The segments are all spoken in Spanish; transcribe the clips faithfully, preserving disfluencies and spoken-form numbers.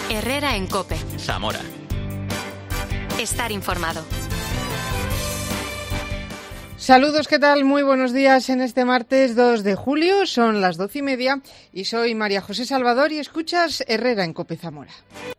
Herrera en COPE. Zamora. Estar informado. Saludos, ¿qué tal? Muy buenos días en este martes dos de julio, son las doce y media y soy María José Salvador y escuchas Herrera en COPE Zamora.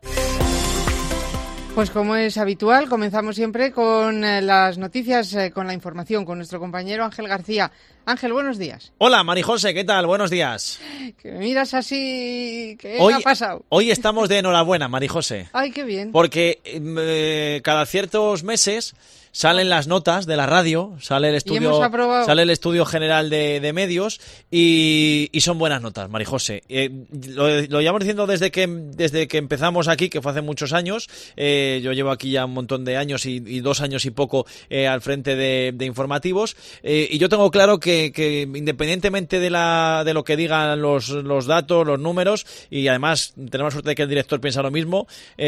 Pues como es habitual, comenzamos siempre con eh, las noticias, eh, con la información, con nuestro compañero Ángel García. Ángel, buenos días. Hola, Marijose, ¿qué tal? Buenos días. Que me miras así, ¿qué hoy, ha pasado? Hoy estamos de enhorabuena, Marijose. Ay, qué bien. Porque eh, cada ciertos meses salen las notas de la radio, sale el estudio, sale el estudio general de, de medios y, y son buenas notas, Marijose. Eh, lo, lo llevamos diciendo desde que desde que empezamos aquí, que fue hace muchos años. Eh, yo llevo aquí ya un montón de años y, y dos años y poco eh, al frente de, de informativos. Eh, y yo tengo claro que, que independientemente de la de lo que digan los, los datos, los números, y además tenemos suerte de que el director piensa lo mismo,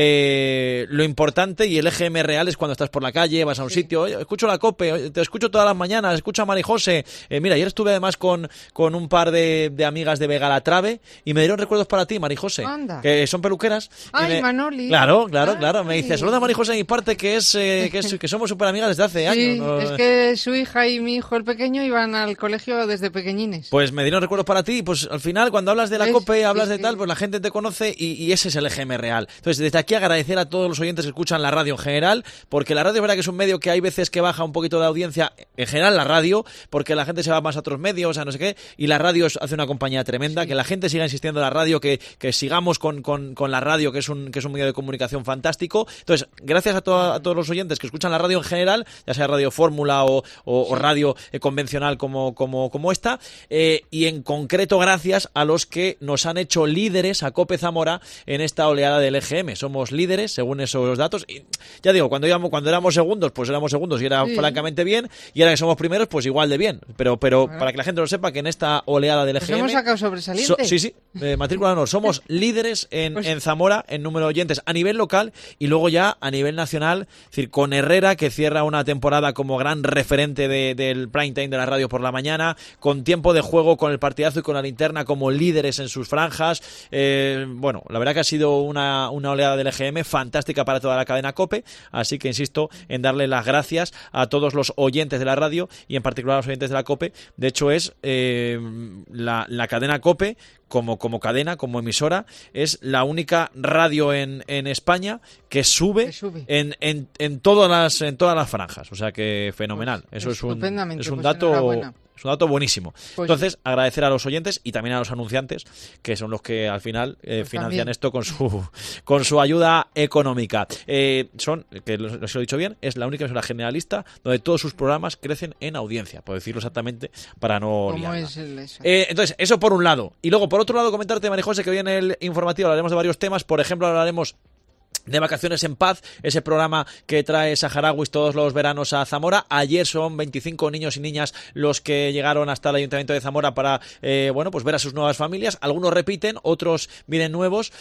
eh, lo importante y el E G M real es cuando estás por la calle, vas a un sitio, oye, escucho la COPE, te escucho todas las mañanas, escucho a Marijose. Eh, mira, ayer estuve además con, con un par de, de amigas de Vegalatrave y me dieron recuerdos para ti, Marijose, Anda. Que son peluqueras. Ay, me... Manoli. Claro, claro, Ay. claro. Me dice, saluda a Marijose de mi parte, que es, eh, que, es que somos súper amigas desde hace Sí, años. ¿No? Es que su hija y mi hijo, el pequeño, iban al colegio desde pequeñines. Pues me dieron recuerdos para ti y pues al final cuando hablas de la ¿Ves? COPE, hablas Sí, de sí. tal, pues la gente te conoce y, y ese es el E G M real. Entonces desde aquí agradecer a todos los oyentes que escuchan la radio en general, porque la radio es verdad que es un medio que hay veces que baja un poquito de audiencia, en general la radio, porque la gente se va más a otros medios, a no sé qué, y la radio hace una compañía tremenda, sí. Que la gente siga insistiendo en la radio, que, que sigamos con, con, con la radio, que es un que es un medio de comunicación fantástico. Entonces, gracias a, to a todos los oyentes que escuchan la radio en general, ya sea radio fórmula o, o, sí. o radio eh, convencional como, como, como esta, eh, y en concreto gracias a los que nos han hecho líderes a COPE Zamora en esta oleada del E G M. Somos líderes según esos datos, y ya digo, cuando íbamos, cuando éramos segundos, pues éramos segundos y era sí. francamente bien, y ahora que somos primeros, pues igual de bien, pero, pero bueno, para que la gente lo sepa, que en esta oleada del E G M... Pues hemos sacado sobresaliente. So, sí, sí, eh, matrícula honor, somos líderes en, pues... en Zamora en número de oyentes a nivel local y luego ya a nivel nacional, es decir, con Herrera, que cierra una temporada como gran referente de, del prime time de la radio por la mañana, con tiempo de juego, con el partidazo y con la linterna como líderes en sus franjas. Eh, bueno, la verdad que ha sido una, una oleada del E G M fantástica para toda la cadena COPE, así que insisto en darle las gracias a todos los oyentes de la radio y en particular a los oyentes de la COPE. De hecho es eh, la, la cadena COPE como, como cadena, como emisora, es la única radio en, en España que sube, que sube. En, en, en, todas las, en todas las franjas, o sea que fenomenal. Pues, eso es un, es un pues dato... Es un dato buenísimo. Pues Entonces, agradecer a los oyentes y también a los anunciantes, que son los que al final eh, pues financian también. esto con su con su ayuda económica. Eh, son, que lo, lo he dicho bien, es la única emisora generalista donde todos sus programas crecen en audiencia, por decirlo exactamente, para no liarla. Es el eso? Eh, entonces, eso por un lado. Y luego, por otro lado, comentarte, Marijose, que hoy en el informativo hablaremos de varios temas. Por ejemplo, hablaremos de Vacaciones en Paz, ese programa que trae saharauis todos los veranos a Zamora. Ayer son veinticinco niños y niñas los que llegaron hasta el Ayuntamiento de Zamora para eh, bueno, pues ver a sus nuevas familias. Algunos repiten, otros vienen nuevos.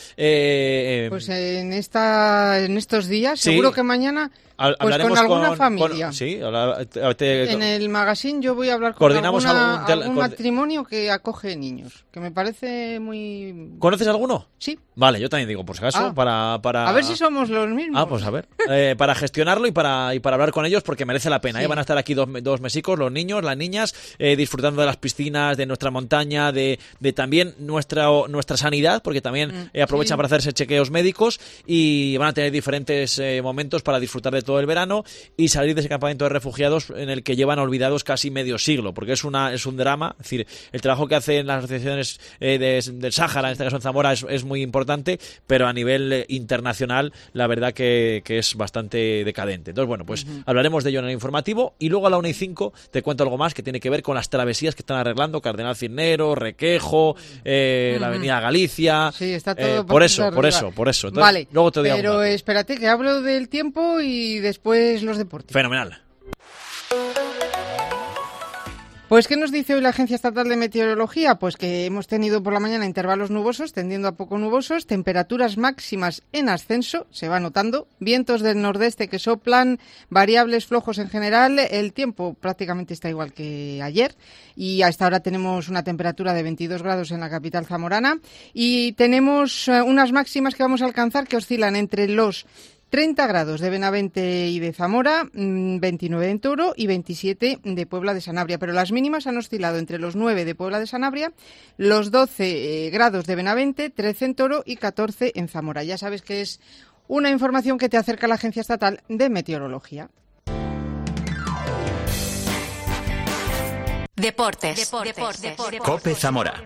Eh, pues en esta en estos días, sí. seguro que mañana... Pues hablaremos con alguna con, familia. Con, sí, te, en el magazine yo voy a hablar con alguna, algún, algún matrimonio que acoge niños, que me parece muy... ¿Conoces alguno? Sí. Vale, yo también digo, por si acaso, ah, para, para... A ver si somos los mismos. Ah, pues a ver. Eh, para gestionarlo y para, y para hablar con ellos, porque merece la pena. Sí. ¿eh? Van a estar aquí dos, dos mesicos, los niños, las niñas, eh, disfrutando de las piscinas, de nuestra montaña, de, de también nuestra, nuestra sanidad, porque también eh, aprovechan sí. para hacerse chequeos médicos y van a tener diferentes eh, momentos para disfrutar de todo el verano y salir de ese campamento de refugiados en el que llevan olvidados casi medio siglo, porque es una es un drama. Es decir, el trabajo que hacen las asociaciones eh, de, del Sáhara, en este caso en Zamora, es, es muy importante, pero a nivel eh, internacional la verdad que, que es bastante decadente. Entonces, bueno, pues uh-huh. hablaremos de ello en el informativo y luego a la una y cinco te cuento algo más que tiene que ver con las travesías que están arreglando Cardenal Cisneros, Requejo, eh, uh-huh. la Avenida Galicia. Sí, está todo eh, por eso, por eso, por eso. Entonces, vale, luego te digo pero espérate que hablo del tiempo y después los deportes. Fenomenal. Pues, ¿qué nos dice hoy la Agencia Estatal de Meteorología? Pues que hemos tenido por la mañana intervalos nubosos, tendiendo a poco nubosos, temperaturas máximas en ascenso, se va notando, vientos del nordeste que soplan, variables flojos en general, el tiempo prácticamente está igual que ayer y a esta hora tenemos una temperatura de veintidós grados en la capital zamorana y tenemos unas máximas que vamos a alcanzar que oscilan entre los treinta grados de Benavente y de Zamora, veintinueve en Toro y veintisiete de Puebla de Sanabria. Pero las mínimas han oscilado entre los nueve de Puebla de Sanabria, los doce eh, grados de Benavente, trece en Toro y catorce en Zamora. Ya sabes que es una información que te acerca la Agencia Estatal de Meteorología. Deportes. Deportes. Deportes. Deportes. COPE Zamora.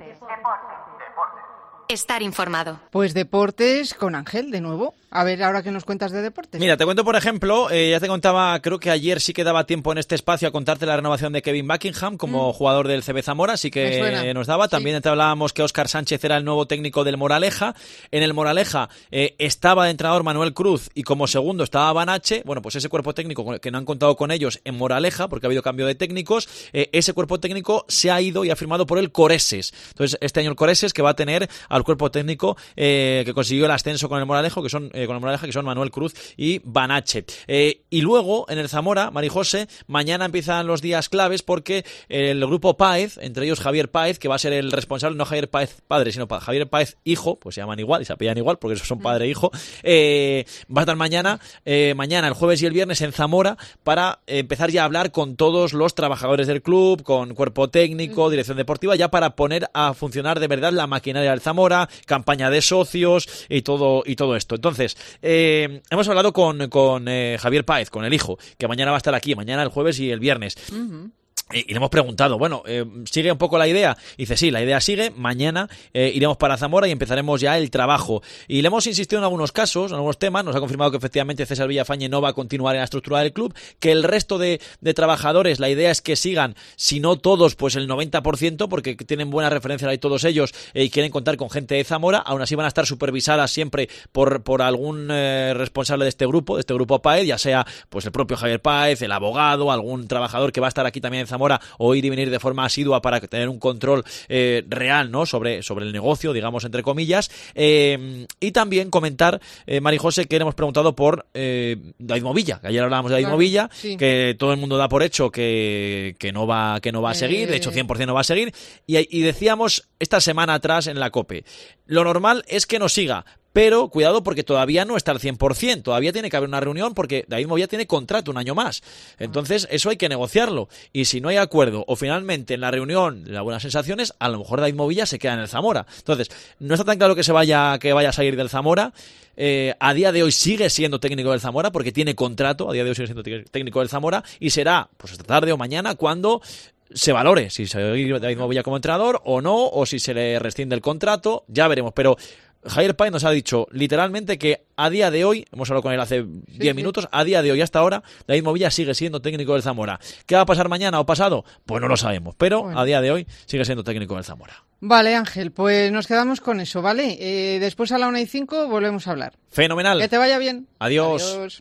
Estar informado. Pues deportes con Ángel, de nuevo. A ver, ahora que nos cuentas de deportes. Mira, te cuento, por ejemplo, eh, ya te contaba, creo que ayer sí que daba tiempo en este espacio a contarte la renovación de Kevin Buckingham como mm. jugador del C B Zamora, así que nos daba. También sí. Te hablábamos que Óscar Sánchez era el nuevo técnico del Moraleja. En el Moraleja eh, estaba de entrenador Manuel Cruz y como segundo estaba Banache. Bueno, pues ese cuerpo técnico que no han contado con ellos en Moraleja, porque ha habido cambio de técnicos, eh, ese cuerpo técnico se ha ido y ha firmado por el Coreses. Entonces, este año el Coreses que va a tener al cuerpo técnico eh, que consiguió el ascenso con el Moralejo, que son eh, con el Moraleja, que son Manuel Cruz y Banache. Eh, y luego, en el Zamora, Marijose, mañana empiezan los días claves porque el grupo Páez, entre ellos Javier Páez, que va a ser el responsable, no Javier Páez padre, sino Javier Páez hijo, pues se llaman igual y se apellan igual porque son padre e hijo, eh, va a estar mañana, eh, mañana, el jueves y el viernes en Zamora para eh, empezar ya a hablar con todos los trabajadores del club, con cuerpo técnico, dirección deportiva, ya para poner a funcionar de verdad la maquinaria del Zamora, campaña de socios y todo, y todo esto. Entonces, eh, hemos hablado con, con eh, Javier Páez, con el hijo, que mañana va a estar aquí, mañana el jueves y el viernes. Uh-huh. Y le hemos preguntado, bueno, eh, ¿sigue un poco la idea? Y dice, sí, la idea sigue, mañana eh, iremos para Zamora y empezaremos ya el trabajo. Y le hemos insistido en algunos casos, en algunos temas, nos ha confirmado que efectivamente César Villafañe no va a continuar en la estructura del club, que el resto de, de trabajadores, la idea es que sigan, si no todos, pues el noventa por ciento, porque tienen buena referencia ahí todos ellos eh, y quieren contar con gente de Zamora, aún así van a estar supervisadas siempre por, por algún eh, responsable de este grupo, de este grupo Páez, ya sea pues el propio Javier Páez, el abogado, algún trabajador que va a estar aquí también en Zamora, o ir y venir de forma asidua para tener un control eh, real, ¿no? sobre, sobre el negocio, digamos, entre comillas. Eh, y también comentar, eh, Marijose, que le hemos preguntado por eh, David Movilla, que ayer hablábamos de David claro, Movilla, sí. que todo el mundo da por hecho que, que no va, que no va a seguir, de hecho cien por ciento no va a seguir, y, y decíamos esta semana atrás en la COPE, lo normal es que no siga, pero cuidado porque todavía no está al cien por ciento, todavía tiene que haber una reunión porque David Movilla tiene contrato un año más. Entonces eso hay que negociarlo y si no hay acuerdo o finalmente en la reunión las buenas sensaciones, a lo mejor David Movilla se queda en el Zamora. Entonces no está tan claro que se vaya que vaya a salir del Zamora. Eh, a día de hoy sigue siendo técnico del Zamora porque tiene contrato, a día de hoy sigue siendo técnico del Zamora y será pues esta tarde o mañana cuando se valore si se va David Movilla como entrenador o no, o si se le rescinde el contrato, ya veremos, pero Javier Páez nos ha dicho literalmente que a día de hoy, hemos hablado con él hace diez sí, sí. minutos, a día de hoy hasta ahora, David Movilla sigue siendo técnico del Zamora. ¿Qué va a pasar mañana o pasado? Pues no lo sabemos, pero bueno, a día de hoy sigue siendo técnico del Zamora. Vale, Ángel, pues nos quedamos con eso, ¿vale? Eh, después a la una y cinco volvemos a hablar. Fenomenal. Que te vaya bien. Adiós. Adiós.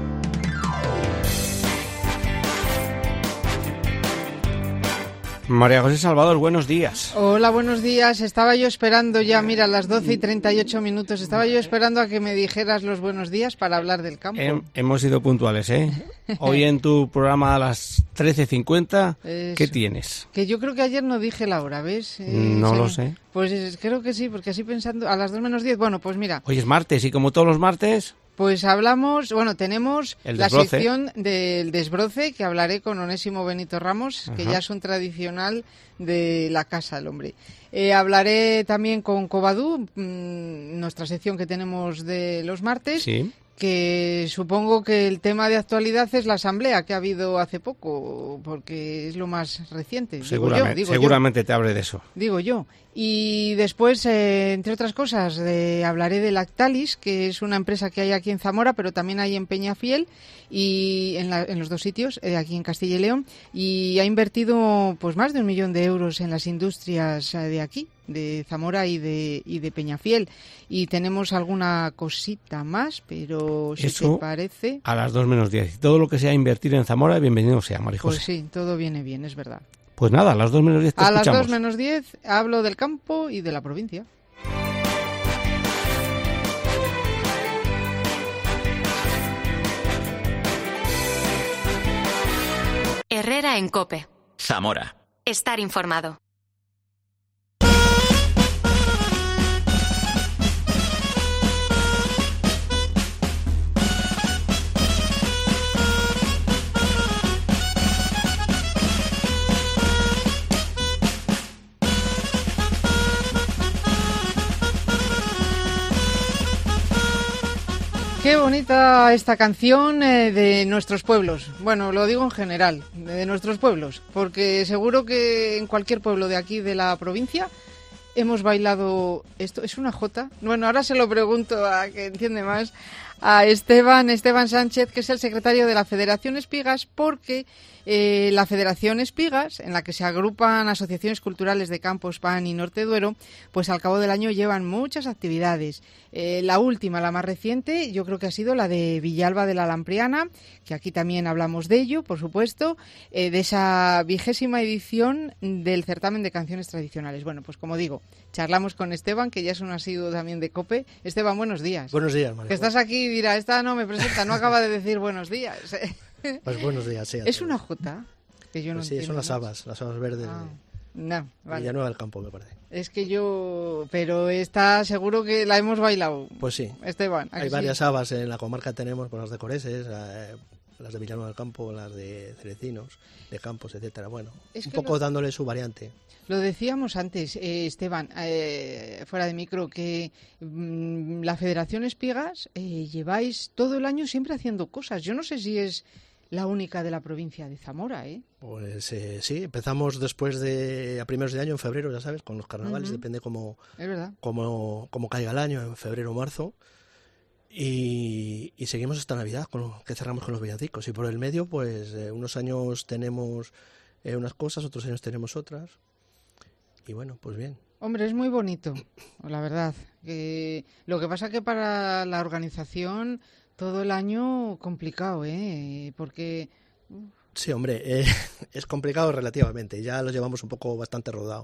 María José Salvador, buenos días. Hola, buenos días. Estaba yo esperando ya, mira, a las doce y treinta y ocho minutos, estaba yo esperando a que me dijeras los buenos días para hablar del campo. He, hemos sido puntuales, ¿eh? Hoy en tu programa a las trece cincuenta, ¿qué tienes? Que yo creo que ayer no dije la hora, ¿ves? Eh, no sí. lo sé. Pues creo que sí, porque así pensando, a las dos menos diez, bueno, pues mira. Hoy es martes y como todos los martes... Pues hablamos, bueno, tenemos la sección del desbroce, que hablaré con Onésimo Benito Ramos, Ajá. que ya es un tradicional de la casa, el hombre. Eh, hablaré también con Covadú, mmm, nuestra sección que tenemos de los martes. Sí. Que supongo que el tema de actualidad es la asamblea que ha habido hace poco, porque es lo más reciente. Seguramente, digo yo, digo seguramente yo. te hable de eso. Digo yo. Y después, eh, entre otras cosas, de, hablaré de Lactalis, que es una empresa que hay aquí en Zamora, pero también hay en Peñafiel, y en, la, en los dos sitios, eh, aquí en Castilla y León, y ha invertido pues más de un millón de euros en las industrias de aquí, de Zamora y de, y de Peñafiel. Y tenemos alguna cosita más, pero si Eso, te parece... a las dos menos diez. Todo lo que sea invertir en Zamora, bienvenido sea, María José. Pues sí, todo viene bien, es verdad. Pues nada, a las dos menos diez te A escuchamos. las dos menos diez hablo del campo y de la provincia. Herrera en COPE. Zamora. Estar informado. Qué bonita esta canción eh, de nuestros pueblos. Bueno, lo digo en general, de nuestros pueblos, porque seguro que en cualquier pueblo de aquí de la provincia hemos bailado esto. ¿Es una jota? Bueno, ahora se lo pregunto a que entiende más, a Esteban, Esteban Sánchez, que es el secretario de la Federación Espigas, porque eh, la Federación Espigas, en la que se agrupan asociaciones culturales de Campos, Pan y Norte Duero, pues al cabo del año llevan muchas actividades. Eh, la última, la más reciente, yo creo que ha sido la de Villalba de la Lampriana, que aquí también hablamos de ello, por supuesto, eh, de esa vigésima edición del certamen de canciones tradicionales. Bueno, pues como digo, charlamos con Esteban, que ya es un asiduo también de COPE. Esteban, buenos días. Buenos días, María. Que estás aquí y dirá, esta no me presenta, no acaba de decir buenos días. Pues buenos días, sí. ¿Es una jota? Que yo no Pues sí, son las habas, las habas verdes Ah, de no, vale. Villanueva del Campo, me parece. Es que yo... Pero está seguro que la hemos bailado. Pues sí. Esteban, ¿a que Hay sí? varias habas en la comarca, tenemos pues, las de Coreses, eh, las de Villanueva del Campo, las de Cerecinos, de Campos, etcétera. Bueno, Es un que poco lo- dándole su variante. Lo decíamos antes, eh, Esteban, eh, fuera de micro, que mm, la Federación Espigas eh, lleváis todo el año siempre haciendo cosas. Yo no sé si es la única de la provincia de Zamora, ¿eh? Pues eh, sí, empezamos después de, a primeros de año, en febrero, ya sabes, con los carnavales, Ujú. depende cómo, Es verdad. cómo, cómo caiga el año, en febrero o marzo. Y, y seguimos hasta Navidad, con lo que cerramos con los villancicos. Y por el medio, pues eh, unos años tenemos eh, unas cosas, otros años tenemos otras. Y bueno, pues bien. Hombre, es muy bonito, la verdad. Que lo que pasa que para la organización todo el año complicado, ¿eh? Porque Sí, hombre, eh, es complicado relativamente, ya lo llevamos un poco bastante rodado.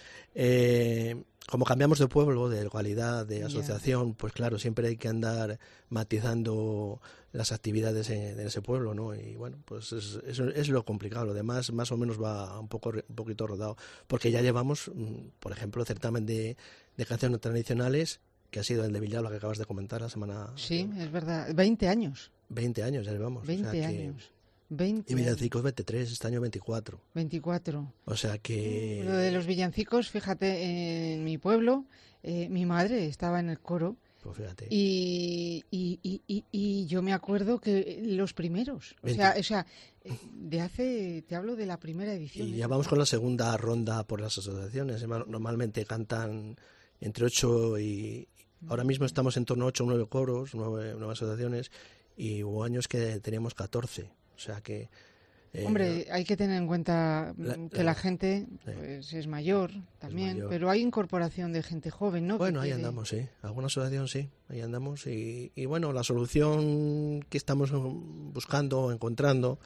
Eh, como cambiamos de pueblo, de localidad, de Ya. asociación, pues claro, siempre hay que andar matizando las actividades en, en ese pueblo, ¿no? Y bueno, pues es, es, es lo complicado, lo demás más o menos va un poco un poquito rodado, porque ya llevamos, mm, por ejemplo, el certamen de, de canciones tradicionales, que ha sido el de Villalba que acabas de comentar la semana... sí, es verdad. veinte años. veinte años ya llevamos. veinte o sea que- años. veinte Y villancicos veintitrés, este año veinticuatro. veinticuatro. O sea que... Lo de los villancicos, fíjate, en mi pueblo, eh, mi madre estaba en el coro Pues fíjate. y, y, y, y, y yo me acuerdo que los primeros, o sea, o sea, eh, de hace, te hablo de la primera edición. Y ¿eh? ya vamos con la segunda ronda por las asociaciones. Normalmente cantan entre ocho y... Ahora mismo estamos en torno a ocho o nueve coros, nueve, nueve asociaciones, y hubo años que teníamos catorce. O sea que... eh, Hombre, hay que tener en cuenta mm, La- que la- la gente pues, es mayor también, mayor. pero hay incorporación de gente joven, ¿no? Que Bueno, ahí quiere- andamos, sí. Alguna asociación sí, ahí andamos. Y, y bueno, la solución que estamos mm, buscando, encontrando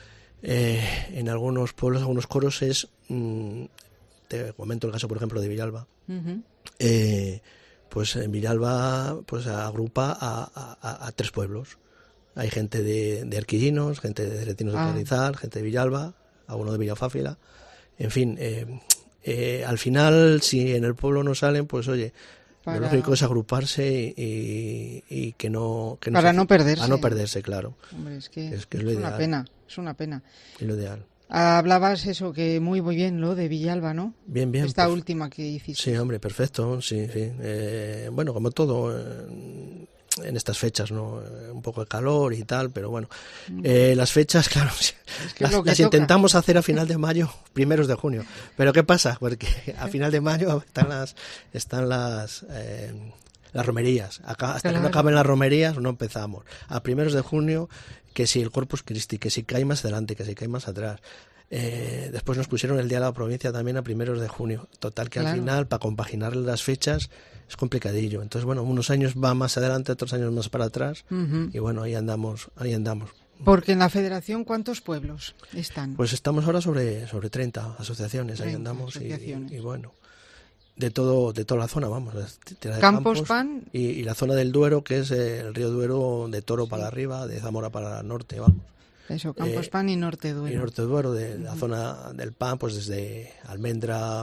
eh, en algunos pueblos, algunos coros es, mm, te comento el caso, por ejemplo, de Villalba. Ujú. Eh, pues en Villalba pues agrupa a, a- a- a tres pueblos. Hay gente de, de Arquillinos, gente de Cerecinos de Ah. Carrizal, gente de Villalba, alguno de Villafáfila. En fin, eh, eh, al final, si en el pueblo no salen, pues oye, Para- lo lógico es agruparse y, y que no... Que Para se- no perderse. A no perderse, claro. Hombre, es que Es que es lo una ideal. pena, es una pena. Es lo ideal. Hablabas eso, que muy muy bien, lo de Villalba, ¿no? Bien, bien. Esta perf- última que hiciste. Sí, hombre, perfecto, sí, sí. Eh, bueno, como todo eh, en estas fechas, ¿no? Eh, Un poco de calor y tal, pero bueno. Eh, las fechas, claro, que es las, lo que las toca. intentamos hacer a final de mayo, primeros de junio. Pero ¿qué pasa? Porque a final de mayo están las están las eh, las romerías. Acá, hasta que Claro. no acaben las romerías no empezamos. A primeros de junio, que si el Corpus Christi, que si cae más adelante, que si cae más atrás. Eh, después nos pusieron el Día de la Provincia también a primeros de junio. Total que Claro. al final, para compaginar las fechas, es complicadillo. Entonces, bueno, unos años va más adelante, otros años más para atrás. Ujú. Y bueno, ahí andamos, ahí andamos. Porque en la federación, ¿cuántos pueblos están? Pues estamos ahora sobre, sobre treinta asociaciones, treinta ahí andamos asociaciones. Y, y bueno, de todo de toda la zona, vamos. De la de Campos, Campos Pan. Y, y la zona del Duero, que es el río Duero de Toro sí. para arriba, de Zamora para el norte, vamos. Eso, Campos eh, Pan y Norte Duero. Y Norte Duero, de uh-huh. la zona del Pan, pues desde Almendra,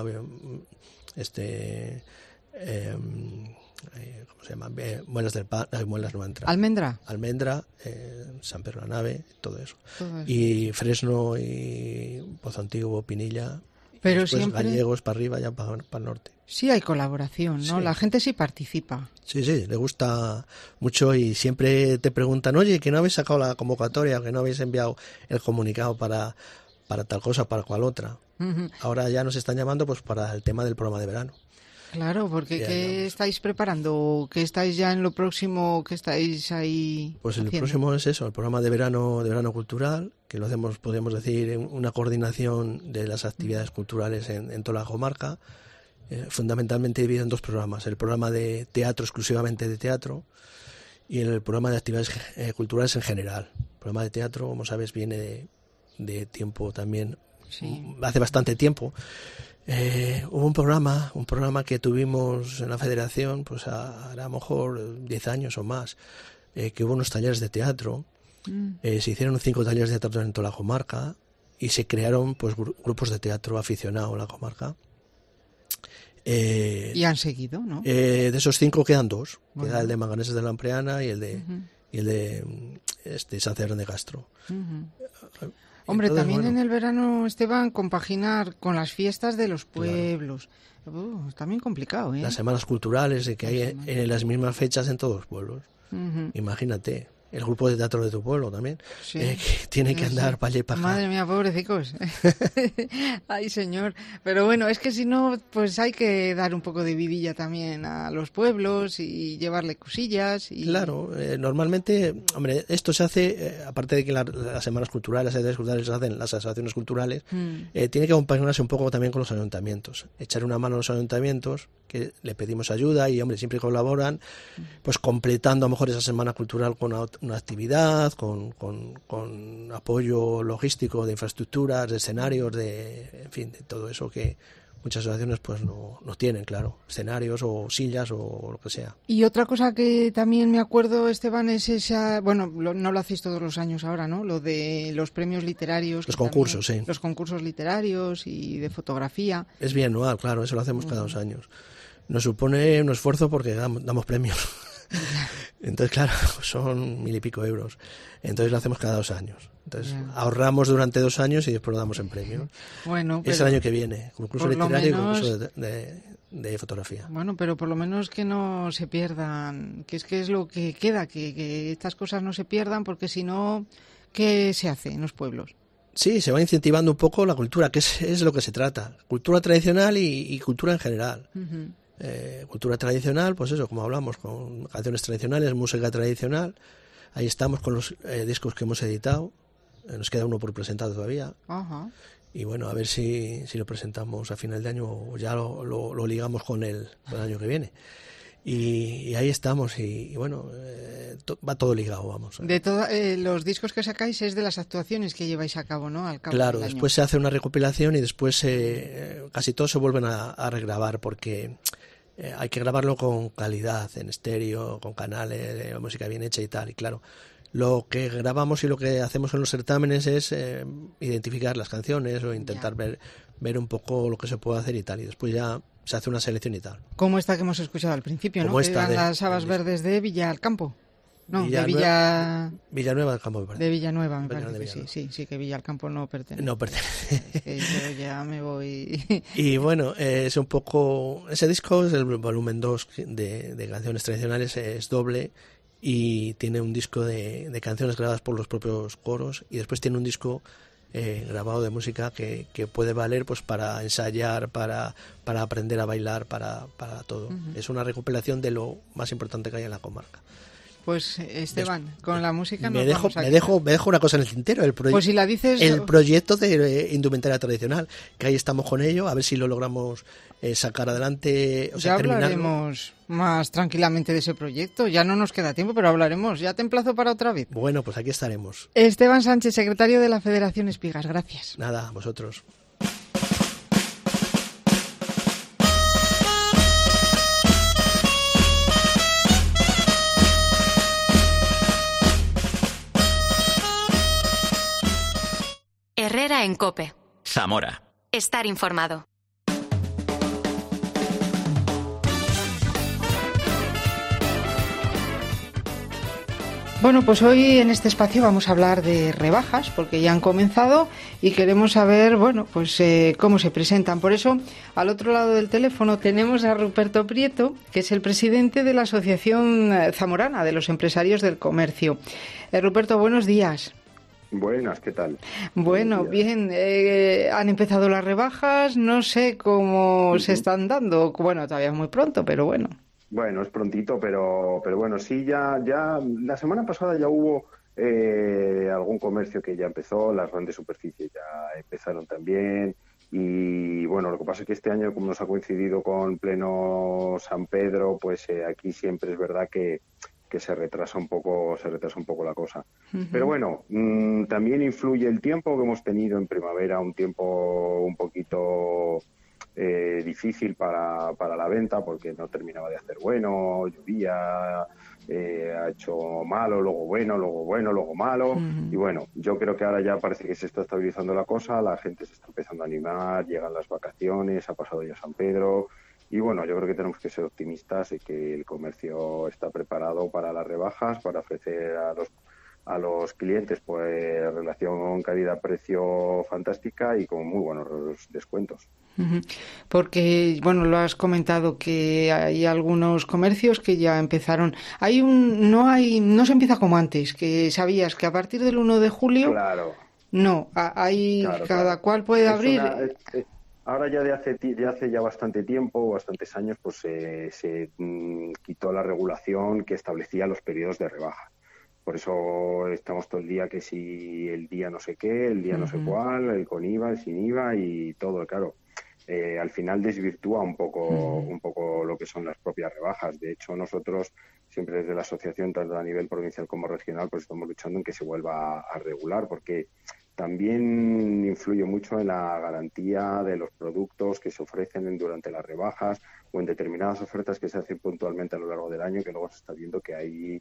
este... Eh, ¿cómo se llama? Eh, Muelas del Pan, eh, Muelas no entra. Almendra. Almendra, eh, San Pedro la Nave, todo eso. todo eso. Y Fresno y Pozo Antiguo, Pinilla. Pero después siempre... Gallegos para arriba, ya para, para el norte. Sí hay colaboración, ¿no? Sí. La gente sí participa. Sí, sí, le gusta mucho y siempre te preguntan, oye, que no habéis sacado la convocatoria, que no habéis enviado el comunicado para, para tal cosa, para cual otra. Uh-huh. Ahora ya nos están llamando pues para el tema del programa de verano. Claro, porque ya, ¿qué vamos. estáis preparando? ¿Qué estáis ya en lo próximo? ¿Qué estáis ahí Pues haciendo? El próximo es eso, el programa de verano de verano cultural, que lo hacemos, podríamos decir, una coordinación de las actividades culturales en, en toda la comarca, eh, fundamentalmente dividido en dos programas. El programa de teatro, exclusivamente de teatro, y el programa de actividades eh, culturales en general. El programa de teatro, como sabes, viene de, de tiempo también, sí. hace bastante tiempo. Eh, hubo un programa, un programa que tuvimos en la federación, pues a, a lo mejor diez años o más, eh, que hubo unos talleres de teatro, mm. eh, se hicieron cinco talleres de teatro en toda la comarca y se crearon pues gru- grupos de teatro aficionados en la comarca. Eh, y han seguido, ¿no? Eh, de esos cinco quedan dos, bueno. queda el de Manganeses de la Ampreana y el de, uh-huh. y el de este, San Sebastián de Castro. Uh-huh. Hombre, Entonces, también bueno. en el verano, Esteban, compaginar con las fiestas de los pueblos. Claro. Uh, también complicado, ¿eh? Las semanas culturales de que las hay semanas. en las mismas fechas en todos los pueblos. Uh-huh. Imagínate, el grupo de teatro de tu pueblo también, sí. eh, que tiene que andar sí. para allá y para acá. Madre mía, pobrecicos. Ay, señor. Pero bueno, es que si no, pues hay que dar un poco de vidilla también a los pueblos y llevarle cosillas. Y... Claro, eh, normalmente, hombre, esto se hace, eh, aparte de que la, las semanas culturales, las actividades culturales se hacen, las asociaciones culturales, mm. eh, tiene que acompañarse un poco también con los ayuntamientos. Echar una mano a los ayuntamientos, que le pedimos ayuda y, hombre, siempre colaboran, pues completando a lo mejor esa semana cultural con una, una actividad, con, con, con apoyo logístico de infraestructuras, de escenarios, de, en fin, de todo eso que muchas asociaciones pues no, no tienen, claro, escenarios o sillas o lo que sea. Y otra cosa que también me acuerdo, Esteban, es esa, bueno, lo, no lo hacéis todos los años ahora, ¿no? Lo de los premios literarios. Los concursos, también, sí. Los concursos literarios y de fotografía. Es bianual, claro, eso lo hacemos uh-huh. cada dos años. Nos supone un esfuerzo porque damos, damos premios. Entonces, claro, son mil y pico euros. Entonces lo hacemos cada dos años. Entonces yeah. ahorramos durante dos años y después lo damos en premios. Bueno, es el año que viene, concurso literario menos, y concurso de, de, de fotografía. Bueno, pero por lo menos que no se pierdan, que es que es lo que queda, que, que estas cosas no se pierdan, porque si no, ¿qué se hace en los pueblos? Sí, se va incentivando un poco la cultura, que es, es lo que se trata. Cultura tradicional y, y cultura en general. Uh-huh. Eh, cultura tradicional, pues eso, como hablamos, con canciones tradicionales, música tradicional. Ahí estamos con los eh, discos que hemos editado. Eh, nos queda uno por presentar todavía. Uh-huh. Y bueno, a ver si, si lo presentamos a final de año o ya lo, lo, lo ligamos con el, con el año que viene. Y, y ahí estamos. Y, y bueno, eh, to, va todo ligado, vamos. De todos eh, los discos que sacáis es de las actuaciones que lleváis a cabo, ¿no? Al cabo claro, del año. Después se hace una recopilación y después eh, casi todos se vuelven a, a regrabar porque eh, hay que grabarlo con calidad, en estéreo, con canales, eh, música bien hecha y tal. Y claro, lo que grabamos y lo que hacemos en los certámenes es eh, identificar las canciones o intentar ver, ver un poco lo que se puede hacer y tal. Y después ya se hace una selección y tal. Como esta que hemos escuchado al principio, ¿no? Como esta que eran de, las habas de, verdes de Villalcampo. No, Villanueva, de Villa... Villanueva del Campo, me parece. De Villanueva, me parece de que Villanueva. sí, sí, sí, que Villalcampo no pertenece. No pertenece. Es que yo ya me voy... Y bueno, eh, es un poco... Ese disco es el volumen dos de, de canciones tradicionales, es doble y tiene un disco de, de canciones grabadas por los propios coros y después tiene un disco eh, grabado de música que, que puede valer pues para ensayar, para, para aprender a bailar, para, para todo. Uh-huh. Es una recopilación de lo más importante que hay en la comarca. Pues Esteban, Des, con la música me nos dejo, vamos a me dejo me dejo una cosa en el tintero, el, proye- pues si la dices... el proyecto de eh, indumentaria tradicional, que ahí estamos con ello, a ver si lo logramos eh, sacar adelante, o sea, ya terminarlo. hablaremos más tranquilamente de ese proyecto, ya no nos queda tiempo, pero hablaremos, ya te emplazo para otra vez. Bueno, pues aquí estaremos. Esteban Sánchez, secretario de la Federación Espigas, gracias. Nada, vosotros. Herrera en COPE. Zamora. Estar informado. Bueno, pues hoy en este espacio vamos a hablar de rebajas, porque ya han comenzado y queremos saber, bueno, pues eh, cómo se presentan. Por eso, al otro lado del teléfono tenemos a Ruperto Prieto, que es el presidente de la Asociación Zamorana de los Empresarios del Comercio. Eh, Ruperto, buenos días. Buenas, ¿qué tal? Bueno, bien, eh, han empezado las rebajas, no sé cómo uh-huh. se están dando. Bueno, todavía es muy pronto, pero bueno. Bueno, es prontito, pero pero bueno, sí, ya ya la semana pasada ya hubo eh, algún comercio que ya empezó, las grandes superficies ya empezaron también. Y bueno, lo que pasa es que este año, como nos ha coincidido con pleno San Pedro, pues eh, aquí siempre es verdad que que se retrasa un poco se retrasa un poco la cosa. Uh-huh. Pero bueno, mmm, también influye el tiempo que hemos tenido en primavera, un tiempo un poquito eh, difícil para, para la venta, porque no terminaba de hacer bueno, llovía, eh, ha hecho malo, luego bueno, luego bueno, luego malo. Uh-huh. Y bueno, yo creo que ahora ya parece que se está estabilizando la cosa, la gente se está empezando a animar, llegan las vacaciones, ha pasado ya San Pedro. Y bueno, yo creo que tenemos que ser optimistas y que el comercio está preparado para las rebajas, para ofrecer a los a los clientes pues relación calidad-precio fantástica y con muy buenos descuentos. Uh-huh. Porque, bueno, lo has comentado que hay algunos comercios que ya empezaron. Hay un no hay no se empieza como antes, que sabías que a partir del uno de julio. Claro. No, hay claro, cada claro. cual puede es abrir. Una, es, es, Ahora ya de hace, de hace ya bastante tiempo, bastantes años, pues eh, se mm, quitó la regulación que establecía los periodos de rebaja. Por eso estamos todo el día que si el día no sé qué, el día uh-huh. no sé cuál, el con I V A, el sin I V A y todo, claro. Eh, al final desvirtúa un poco, uh-huh. un poco lo que son las propias rebajas. De hecho, nosotros siempre desde la asociación, tanto a nivel provincial como regional, pues estamos luchando en que se vuelva a regular, porque también influye mucho en la garantía de los productos que se ofrecen durante las rebajas o en determinadas ofertas que se hacen puntualmente a lo largo del año, que luego se está viendo que hay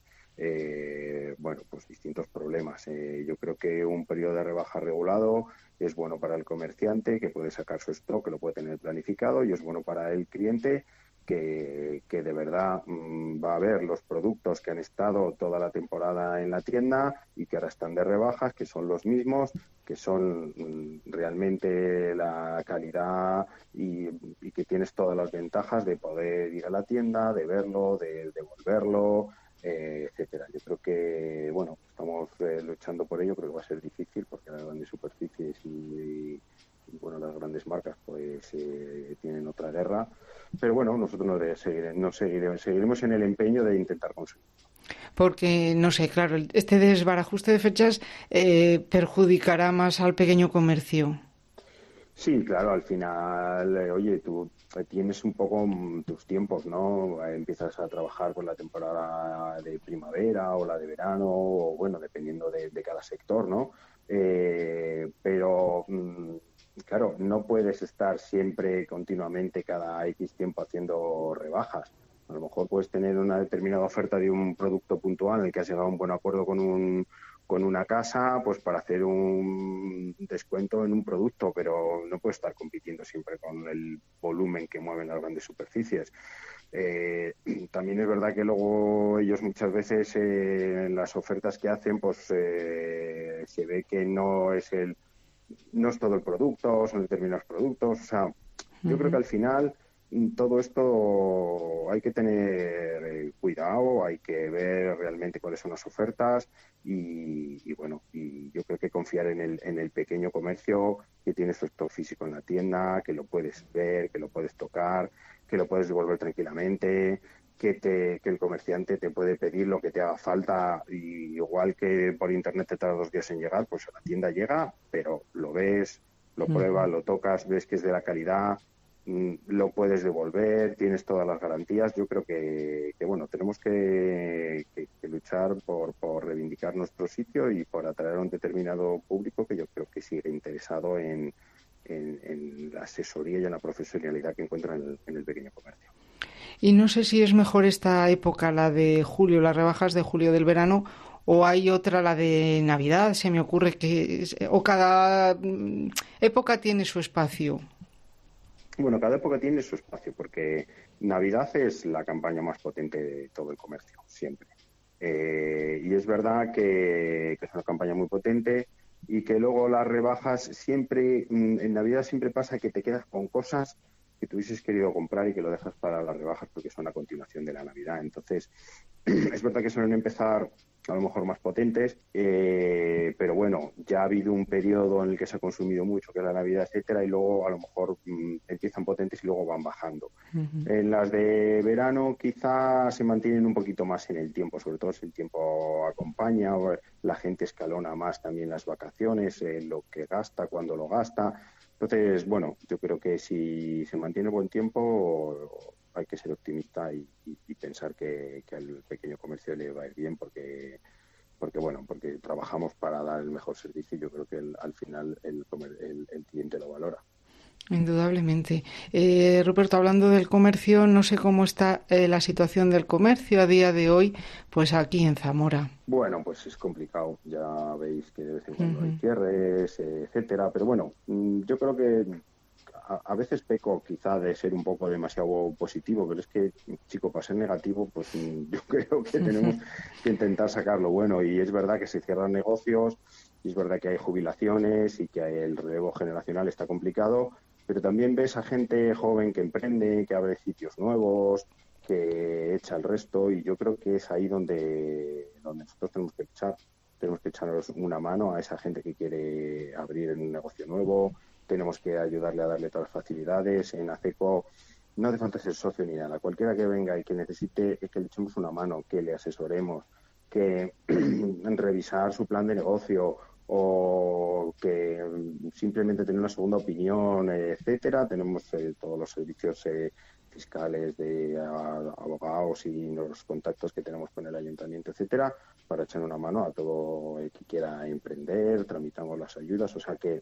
eh, bueno, pues distintos problemas. Eh, yo creo que un periodo de rebaja regulado es bueno para el comerciante, que puede sacar su stock, que lo puede tener planificado, y es bueno para el cliente, que, que de verdad mmm, va a ver los productos que han estado toda la temporada en la tienda y que ahora están de rebajas, que son los mismos, que son mmm, realmente la calidad y, y que tienes todas las ventajas de poder ir a la tienda, de verlo, de devolverlo, eh, etcétera. Yo creo que, bueno, estamos eh, luchando por ello, creo que va a ser difícil porque las grandes superficies y, y y bueno, las grandes marcas pues eh, tienen otra guerra, pero bueno, nosotros nos seguiremos, nos seguiremos, seguiremos en el empeño de intentar conseguirlo. Porque, no sé, claro, este desbarajuste de fechas eh, perjudicará más al pequeño comercio. Sí, claro, al final, eh, oye, tú tienes un poco tus tiempos, ¿no? Empiezas a trabajar con la temporada de primavera o la de verano, o bueno, dependiendo de, de cada sector, ¿no? Eh, pero... Mmm, Claro, no puedes estar siempre, continuamente, cada X tiempo haciendo rebajas. A lo mejor puedes tener una determinada oferta de un producto puntual en el que has llegado a un buen acuerdo con un con una casa, pues para hacer un descuento en un producto, pero no puedes estar compitiendo siempre con el volumen que mueven las grandes superficies. Eh, también es verdad que luego ellos muchas veces eh, en las ofertas que hacen, pues eh, se ve que no es el no es todo el producto, son determinados productos, o sea, yo uh-huh. creo que al final todo esto hay que tener eh, cuidado, hay que ver realmente cuáles son las ofertas y, y bueno, y yo creo que confiar en el, en el pequeño comercio que tiene su stock físico en la tienda, que lo puedes ver, que lo puedes tocar, que lo puedes devolver tranquilamente, que, te, que el comerciante te puede pedir lo que te haga falta, y igual que por internet te tarda dos días en llegar, pues a la tienda llega, pero lo ves, lo pruebas, lo tocas, ves que es de la calidad, lo puedes devolver, tienes todas las garantías. Yo creo que, que bueno, tenemos que, que, que luchar por, por reivindicar nuestro sitio y por atraer a un determinado público que yo creo que sigue interesado en, en, en la asesoría y en la profesionalidad que encuentra en el, en el pequeño comercio. Y no sé si es mejor esta época, la de julio, las rebajas de julio del verano, o hay otra, la de Navidad. Se me ocurre que o cada época tiene su espacio. Bueno, cada época tiene su espacio, porque Navidad es la campaña más potente de todo el comercio, siempre. Eh, y es verdad que, que es una campaña muy potente, y que luego las rebajas siempre, en Navidad siempre pasa que te quedas con cosas que tú hubieses querido comprar y que lo dejas para las rebajas porque son a continuación de la Navidad. Entonces, es verdad que suelen empezar a lo mejor más potentes, eh, pero bueno, ya ha habido un periodo en el que se ha consumido mucho, que es la Navidad, etcétera, y luego a lo mejor mmm, empiezan potentes y luego van bajando. Uh-huh. En las de verano quizás se mantienen un poquito más en el tiempo, sobre todo si el tiempo acompaña, la gente escalona más también las vacaciones, eh, lo que gasta, cuando lo gasta. Entonces, bueno, yo creo que si se mantiene buen tiempo, hay que ser optimista y, y, y pensar que, que al pequeño comercio le va a ir bien, porque, porque bueno, porque trabajamos para dar el mejor servicio, y yo creo que el, al final el, el, el cliente lo valora. Indudablemente. Eh, Ruperto, hablando del comercio, no sé cómo está eh, la situación del comercio a día de hoy, pues aquí en Zamora. Bueno, pues es complicado. Ya veis que de vez en cuando uh-huh. hay cierres, eh, etcétera. Pero bueno, yo creo que a, a veces peco quizá de ser un poco demasiado positivo, pero es que, chico, para ser negativo, pues yo creo que tenemos que intentar sacar lo bueno. Y es verdad que se cierran negocios, y es verdad que hay jubilaciones y que el relevo generacional está complicado, pero también ves a gente joven que emprende, que abre sitios nuevos, que echa el resto, y yo creo que es ahí donde, donde nosotros tenemos que echar, tenemos que echarnos una mano a esa gente que quiere abrir un negocio nuevo. Tenemos que ayudarle a darle todas las facilidades. En ACECO no hace falta ser socio ni nada. Cualquiera que venga y que necesite que le echemos una mano, que le asesoremos, que revisar su plan de negocio, o que simplemente tener una segunda opinión, etcétera. Tenemos eh, todos los servicios eh, fiscales de a, abogados y los contactos que tenemos con el ayuntamiento, etcétera, para echar una mano a todo el que quiera emprender. Tramitamos las ayudas, o sea que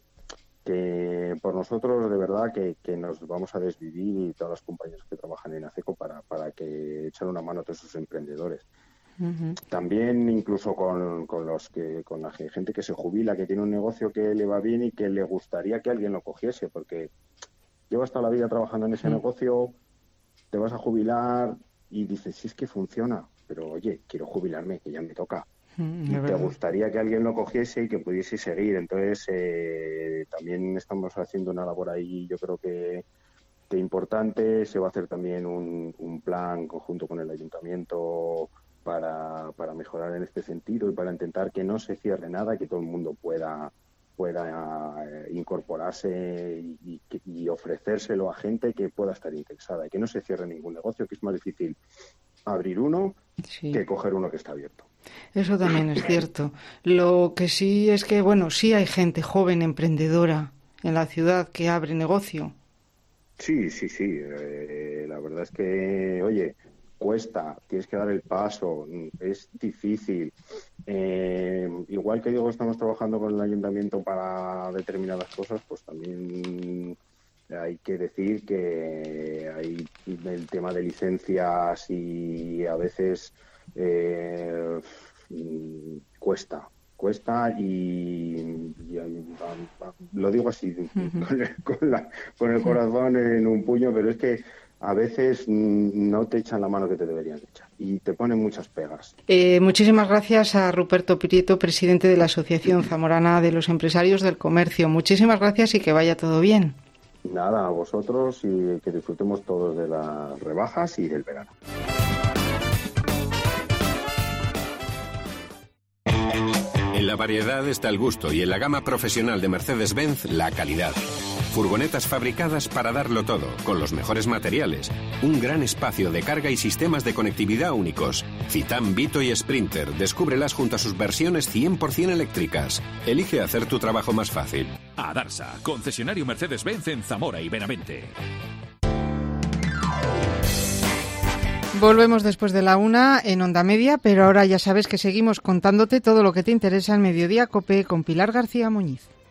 que por nosotros de verdad que, que nos vamos a desvivir, y todas las compañías que trabajan en ACECO para, para que echar una mano a todos esos emprendedores. Uh-huh. También incluso con, con los que con la gente que se jubila, que tiene un negocio que le va bien y que le gustaría que alguien lo cogiese, porque llevas toda la vida trabajando en ese uh-huh. negocio, te vas a jubilar y dices, sí, es que funciona, pero oye, quiero jubilarme, que ya me toca. Uh-huh. Y te gustaría que alguien lo cogiese y que pudiese seguir. Entonces eh, también estamos haciendo una labor ahí, yo creo que, que importante. Se va a hacer también un, un plan conjunto con el ayuntamiento para, para mejorar en este sentido y para intentar que no se cierre nada, que todo el mundo pueda pueda eh, incorporarse y, y, y ofrecérselo a gente que pueda estar interesada, y que no se cierre ningún negocio, que es más difícil abrir uno sí. que coger uno que está abierto. Eso también es cierto. Lo que sí es que, bueno, sí hay gente joven, emprendedora en la ciudad que abre negocio. Sí, sí, sí. Eh, la verdad es que, oye, cuesta, tienes que dar el paso, es difícil. Eh, igual que digo, estamos trabajando con el ayuntamiento para determinadas cosas, pues también hay que decir que hay el tema de licencias y a veces eh, cuesta. Cuesta y, y, y lo digo así, uh-huh. con, el, con, la, con el corazón en un puño, pero es que a veces no te echan la mano que te deberían echar y te ponen muchas pegas. Eh, muchísimas gracias a Ruperto Prieto, presidente de la Asociación Zamorana de los Empresarios del Comercio. Muchísimas gracias y que vaya todo bien. Nada, a vosotros, y que disfrutemos todos de las rebajas y del verano. En la variedad está el gusto, y en la gama profesional de Mercedes-Benz, la calidad. Furgonetas fabricadas para darlo todo, con los mejores materiales. Un gran espacio de carga y sistemas de conectividad únicos. Citan, Vito y Sprinter. Descúbrelas junto a sus versiones cien por ciento eléctricas. Elige hacer tu trabajo más fácil. Adarsa, concesionario Mercedes-Benz en Zamora y Benavente. Volvemos después de la una en Onda Media, pero ahora ya sabes que seguimos contándote todo lo que te interesa en Mediodía COPE con Pilar García Muñiz.